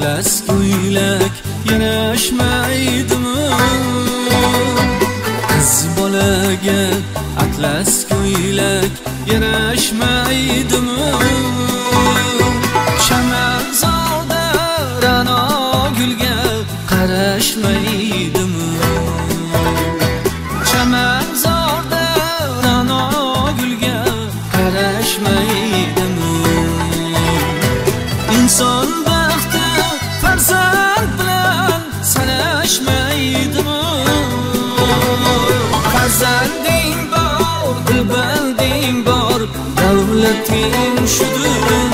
atlas ko'ylak yarashmaydimi? Qiz bolaga atlas ko'ylak yarashmaydimi? Chamanzorda ra'no gulga qarashmaydimi? Chamanzorda ra'no gulga qarashmaydimi? İnson baxti farzand bilan sanashmaydimi? Farzanding bor, dilbanding bor, davlating shudir.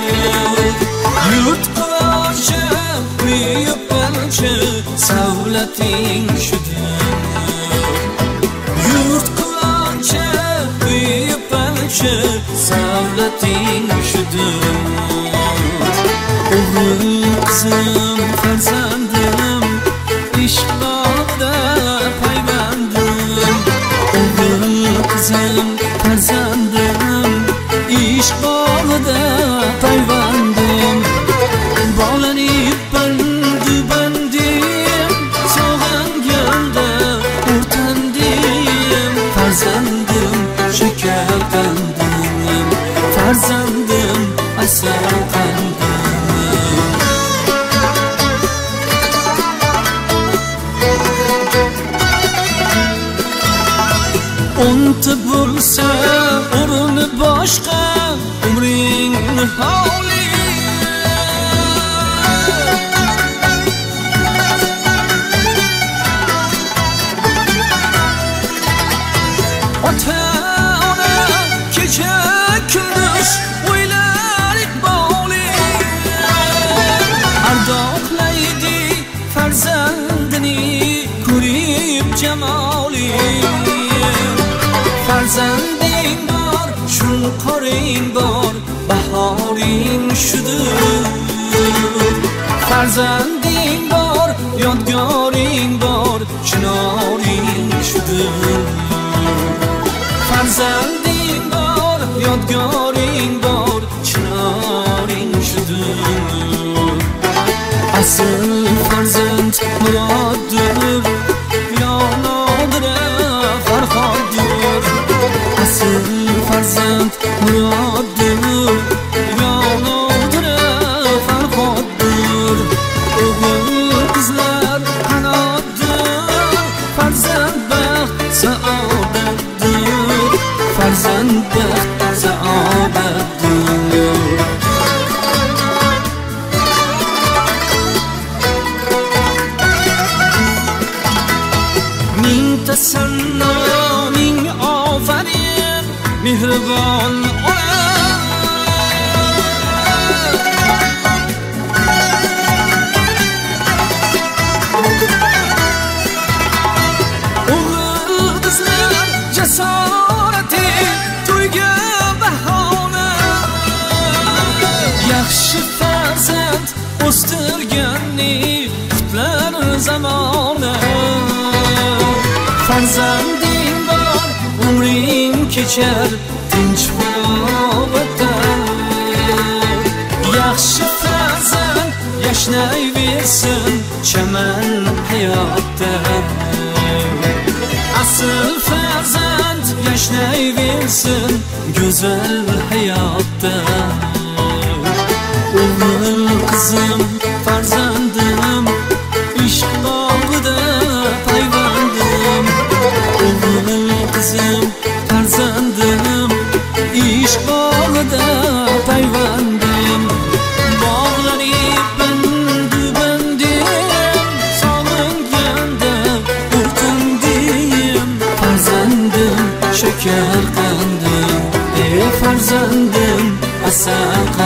Yurt quruvchi, uy yupalchi, savlating shudir. Yurt quruvchi, uy yupalchi, savlating shudir. O'g'lim, qizim, farzandim, ishq bog'ida paybandim. O'g'lim, qizim, farzandim, ishq bog'ida paybandim. Bog'lanib bandim, sog'inganda o'rtandim. Farzandim, shakar qandim, farzandim, asal qandim. O'nta bo'lsa o'rni boshqa, umring nihoyli. Ota-ona kecha kunduz o'ylar iqboli, ardoqlaydi farzandini ko'rib jamoli. Farzanding bor, shunqoring bor, bahoring shudir. Farzanding bor, yodgoring bor, chinoring shudir. Farzanding bor, yodgoring bor, chinoring shudir. Asl farzand muroddir, yonodira farhoddir. Asl farzand muroddir, yonodira farhoddir. O'g'il qizlar qanotdir, farzand baxt saodatdir. Farzand baxt saodatdir. Ming tasanno, ming ofarin, mehribon ona. O'g'il qizlar jasorati, to'yga bahona. Yaxshi farzand o'stirganni qutlar zamona. Farzanding bor, umring kechar tinch farovatda. Yaxshi farzand yashnayversin chaman hayotda. Asl farzand yashnayversin go'zal hayotda. O'g'il qizim, farzandim, ishq bog'ida paybandim. O'g'il qizim, farzandim, ishq bog'ida paybandim. Bog'lanib bandim, sog'inganda o'rtandim. Farzandim, shakar qandim, farzandim, asal qandim.